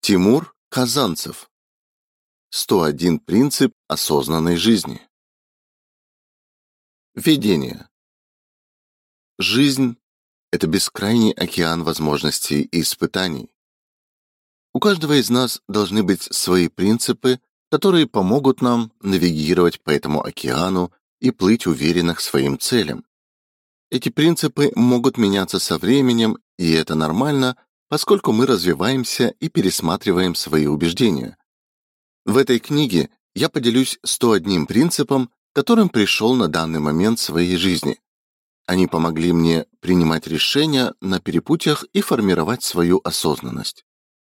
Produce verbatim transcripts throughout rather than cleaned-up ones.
Тимур Казанцев. сто один принцип осознанной жизни. Введение. Жизнь — это бескрайний океан возможностей и испытаний. У каждого из нас должны быть свои принципы, которые помогут нам навигировать по этому океану и плыть уверенно к своим целям. Эти принципы могут меняться со временем, и это нормально, поскольку мы развиваемся и пересматриваем свои убеждения. В этой книге я поделюсь сто одним принципом, которым пришел на данный момент своей жизни. Они помогли мне принимать решения на перепутьях и формировать свою осознанность.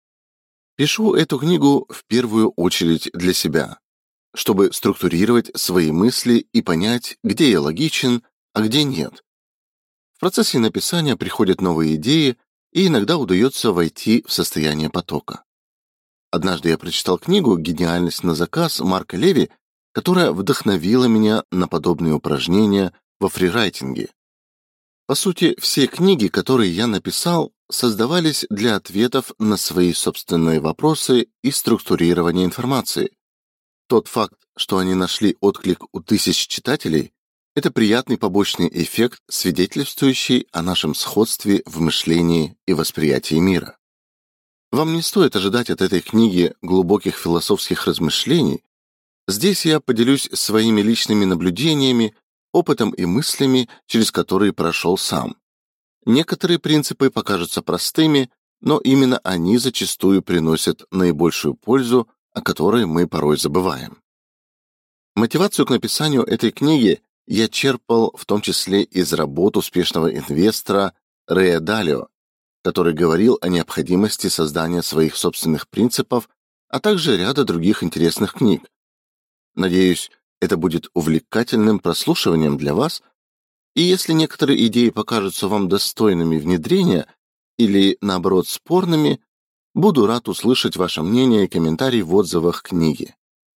Пишу эту книгу в первую очередь для себя, чтобы структурировать свои мысли и понять, где я логичен, а где нет. В процессе написания приходят новые идеи, и иногда удается войти в состояние потока. Однажды я прочитал книгу «Гениальность на заказ» Марка Леви, которая вдохновила меня на подобные упражнения во фрирайтинге. По сути, все книги, которые я написал, создавались для ответов на свои собственные вопросы и структурирования информации. Тот факт, что они нашли отклик у тысяч читателей, это приятный побочный эффект, свидетельствующий о нашем сходстве в мышлении и восприятии мира. Вам не стоит ожидать от этой книги глубоких философских размышлений. Здесь я поделюсь своими личными наблюдениями, опытом и мыслями, через которые прошел сам. Некоторые принципы покажутся простыми, но именно они зачастую приносят наибольшую пользу, о которой мы порой забываем. Мотивацию к написанию этой книги я черпал в том числе из работ успешного инвестора Рэя Далио, который говорил о необходимости создания своих собственных принципов, а также ряда других интересных книг. Надеюсь, это будет увлекательным прослушиванием для вас, и если некоторые идеи покажутся вам достойными внедрения или, наоборот, спорными, буду рад услышать ваше мнение и комментарии в отзывах книги.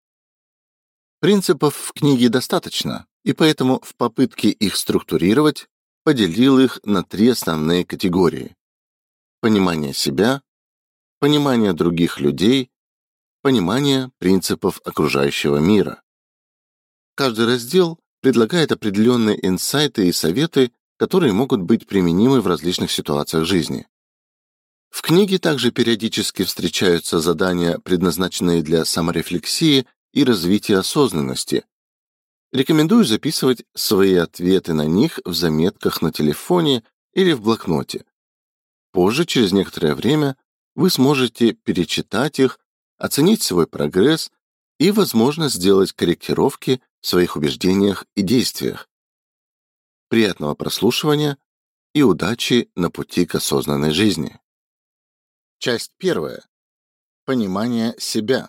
Принципов в книге достаточно, и поэтому в попытке их структурировать поделил их на три основные категории: понимание себя, понимание других людей, понимание принципов окружающего мира. Каждый раздел предлагает определенные инсайты и советы, которые могут быть применимы в различных ситуациях жизни. В книге также периодически встречаются задания, предназначенные для саморефлексии и развития осознанности. Рекомендую записывать свои ответы на них в заметках на телефоне или в блокноте. Позже, через некоторое время, вы сможете перечитать их, оценить свой прогресс и, возможно, сделать корректировки в своих убеждениях и действиях. Приятного прослушивания и удачи на пути к осознанной жизни. Часть первая. Понимание себя.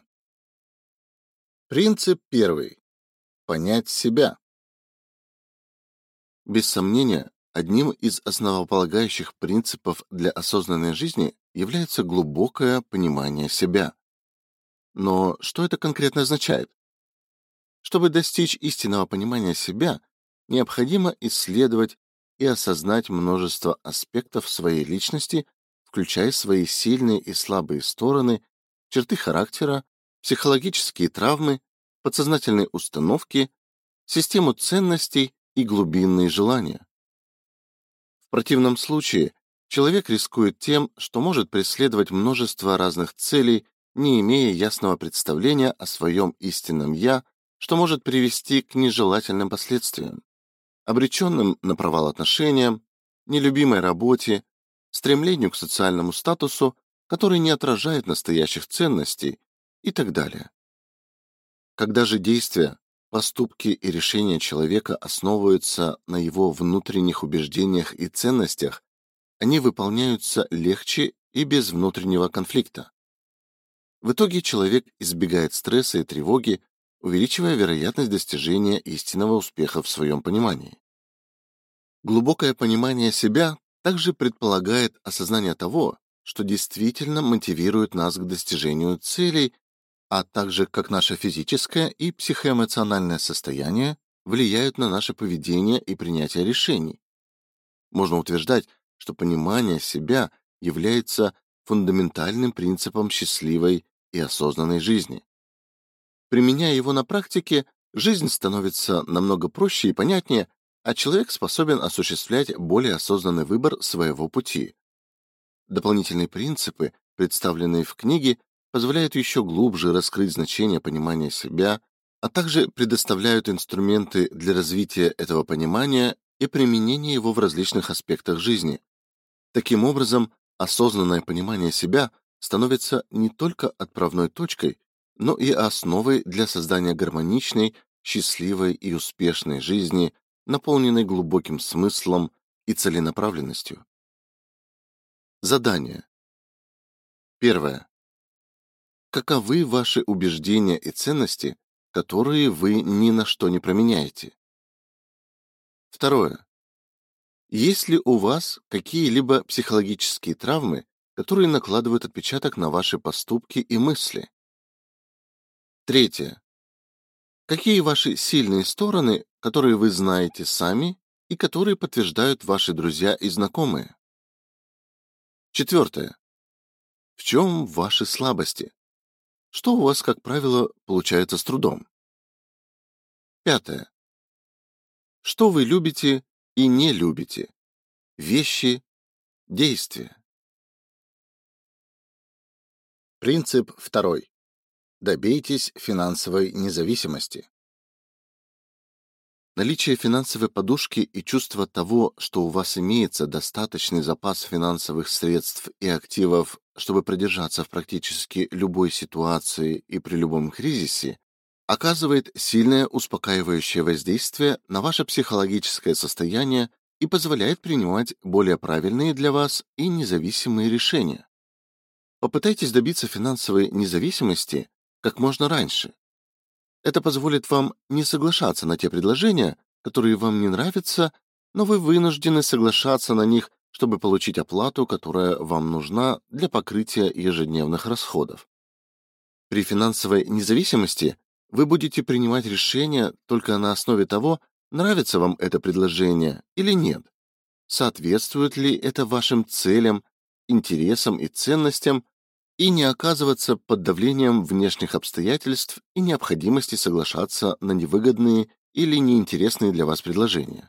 Принцип первый. Понять себя. Без сомнения, одним из основополагающих принципов для осознанной жизни является глубокое понимание себя. Но что это конкретно означает? Чтобы достичь истинного понимания себя, необходимо исследовать и осознать множество аспектов своей личности, включая свои сильные и слабые стороны, черты характера, психологические травмы, подсознательные установки, систему ценностей и глубинные желания. В противном случае человек рискует тем, что может преследовать множество разных целей, не имея ясного представления о своем истинном «я», что может привести к нежелательным последствиям, обреченным на провал отношениям, нелюбимой работе, стремлению к социальному статусу, который не отражает настоящих ценностей, и так далее. Когда же действия, поступки и решения человека основываются на его внутренних убеждениях и ценностях, они выполняются легче и без внутреннего конфликта. В итоге человек избегает стресса и тревоги, увеличивая вероятность достижения истинного успеха в своем понимании. Глубокое понимание себя также предполагает осознание того, что действительно мотивирует нас к достижению целей, а также как наше физическое и психоэмоциональное состояние влияют на наше поведение и принятие решений. Можно утверждать, что понимание себя является фундаментальным принципом счастливой и осознанной жизни. Применяя его на практике, жизнь становится намного проще и понятнее, а человек способен осуществлять более осознанный выбор своего пути. Дополнительные принципы, представленные в книге, позволяют еще глубже раскрыть значение понимания себя, а также предоставляют инструменты для развития этого понимания и применения его в различных аспектах жизни. Таким образом, осознанное понимание себя становится не только отправной точкой, но и основой для создания гармоничной, счастливой и успешной жизни, наполненной глубоким смыслом и целенаправленностью. Задание. Первое. Каковы ваши убеждения и ценности, которые вы ни на что не променяете? Второе. Есть ли у вас какие-либо психологические травмы, которые накладывают отпечаток на ваши поступки и мысли? Третье. Какие ваши сильные стороны, которые вы знаете сами и которые подтверждают ваши друзья и знакомые? Четвертое. В чем ваши слабости? Что у вас, как правило, получается с трудом? Пятое. Что вы любите и не любите? Вещи, действия. Принцип второй. Добейтесь финансовой независимости. Наличие финансовой подушки и чувство того, что у вас имеется достаточный запас финансовых средств и активов, чтобы продержаться в практически любой ситуации и при любом кризисе, оказывает сильное успокаивающее воздействие на ваше психологическое состояние и позволяет принимать более правильные для вас и независимые решения. Попытайтесь добиться финансовой независимости как можно раньше. Это позволит вам не соглашаться на те предложения, которые вам не нравятся, но вы вынуждены соглашаться на них, чтобы получить оплату, которая вам нужна для покрытия ежедневных расходов. При финансовой независимости вы будете принимать решения только на основе того, нравится вам это предложение или нет, соответствует ли это вашим целям, интересам и ценностям, и не оказываться под давлением внешних обстоятельств и необходимости соглашаться на невыгодные или неинтересные для вас предложения.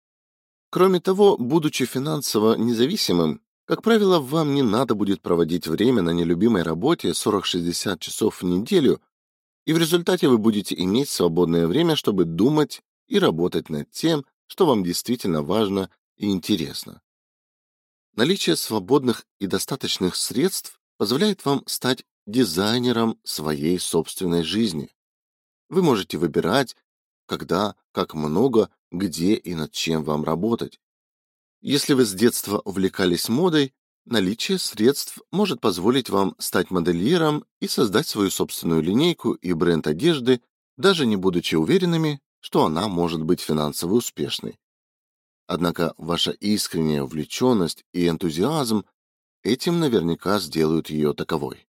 Кроме того, будучи финансово независимым, как правило, вам не надо будет проводить время на нелюбимой работе сорок-шестьдесят часов в неделю, и в результате вы будете иметь свободное время, чтобы думать и работать над тем, что вам действительно важно и интересно. Наличие свободных и достаточных средств позволяет вам стать дизайнером своей собственной жизни. Вы можете выбирать, когда, как много, где и над чем вам работать. Если вы с детства увлекались модой, наличие средств может позволить вам стать модельером и создать свою собственную линейку и бренд одежды, даже не будучи уверенными, что она может быть финансово успешной. Однако ваша искренняя увлеченность и энтузиазм этим наверняка сделают ее таковой.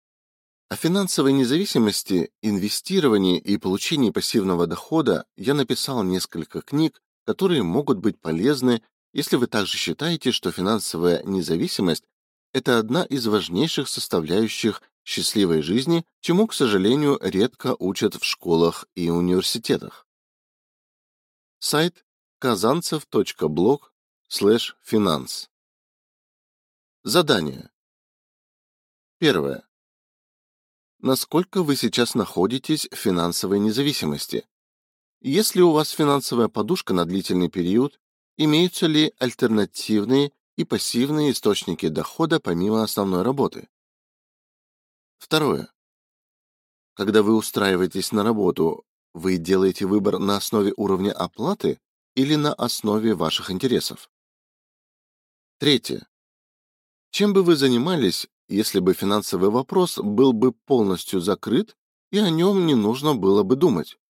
О финансовой независимости, инвестировании и получении пассивного дохода я написал несколько книг, которые могут быть полезны, если вы также считаете, что финансовая независимость – это одна из важнейших составляющих счастливой жизни, чему, к сожалению, редко учат в школах и университетах. Сайт казанцев точка блог слэш финанс. Задание. Первое. Насколько вы сейчас находитесь в финансовой независимости? Есть ли у вас финансовая подушка на длительный период? Имеются ли альтернативные и пассивные источники дохода помимо основной работы? Второе. Когда вы устраиваетесь на работу, вы делаете выбор на основе уровня оплаты или на основе ваших интересов? Третье. Чем бы вы занимались, если бы финансовый вопрос был бы полностью закрыт и о нем не нужно было бы думать?